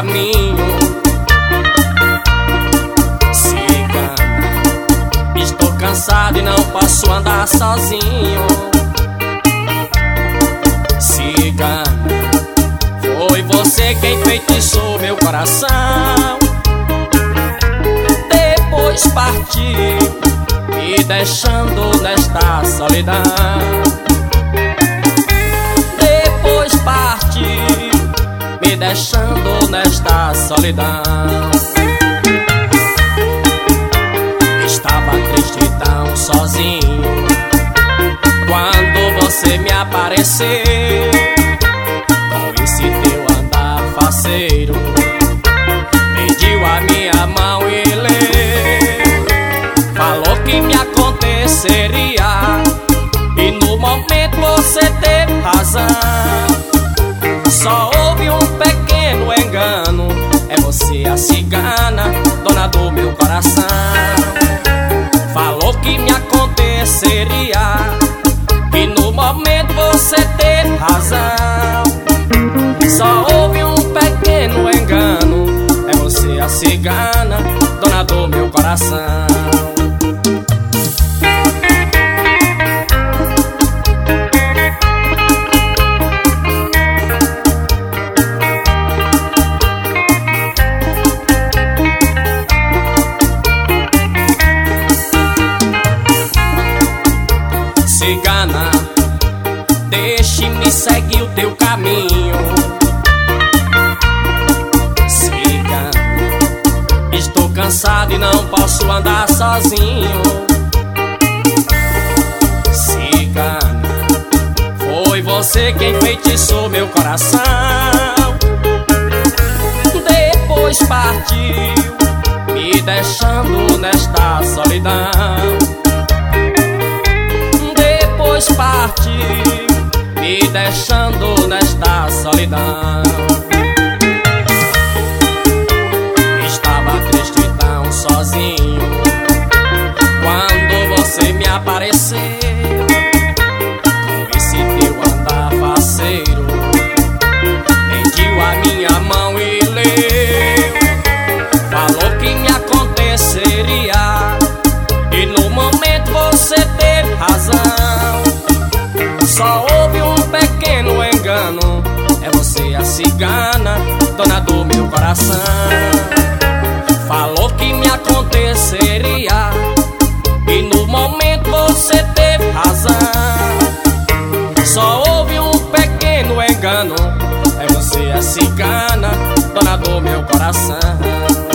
caminho. Cigana, estou cansado e não posso andar sozinho. Cigana, foi você quem feitiçou meu coração. Depois partiu, me deixando nesta solidão. Depois partiu, me deixando nesta solidão. Estava triste e tão sozinho quando você me apareceu. Com esse teu andar faceiro, pediu a minha mão e leu. Falou que me aconteceria e no momento você teve razão. Só houve um pequeno engano, é você a cigana, dona do meu coração. Falou que me aconteceria e no momento você teve razão. Só houve um pequeno engano, é você a cigana, dona do meu coração. Cigana, deixe-me seguir o teu caminho. Cigana, estou cansado e não posso andar sozinho. Cigana, foi você quem feitiçou meu coração. Depois partiu, me deixando nesta solidão. Depois partiu, me deixando nesta solidão. Estava triste e tão sozinho quando você me apareceu. Com esse teu andar faceiro, pediu a minha mão e leu. Falou que me aconteceria e no momento você teve razão. Só houve um pequeno engano, é você a cigana, dona do meu coração. Falou que me aconteceria e no momento você teve razão. Só houve um pequeno engano, é você a cigana, dona do meu coração.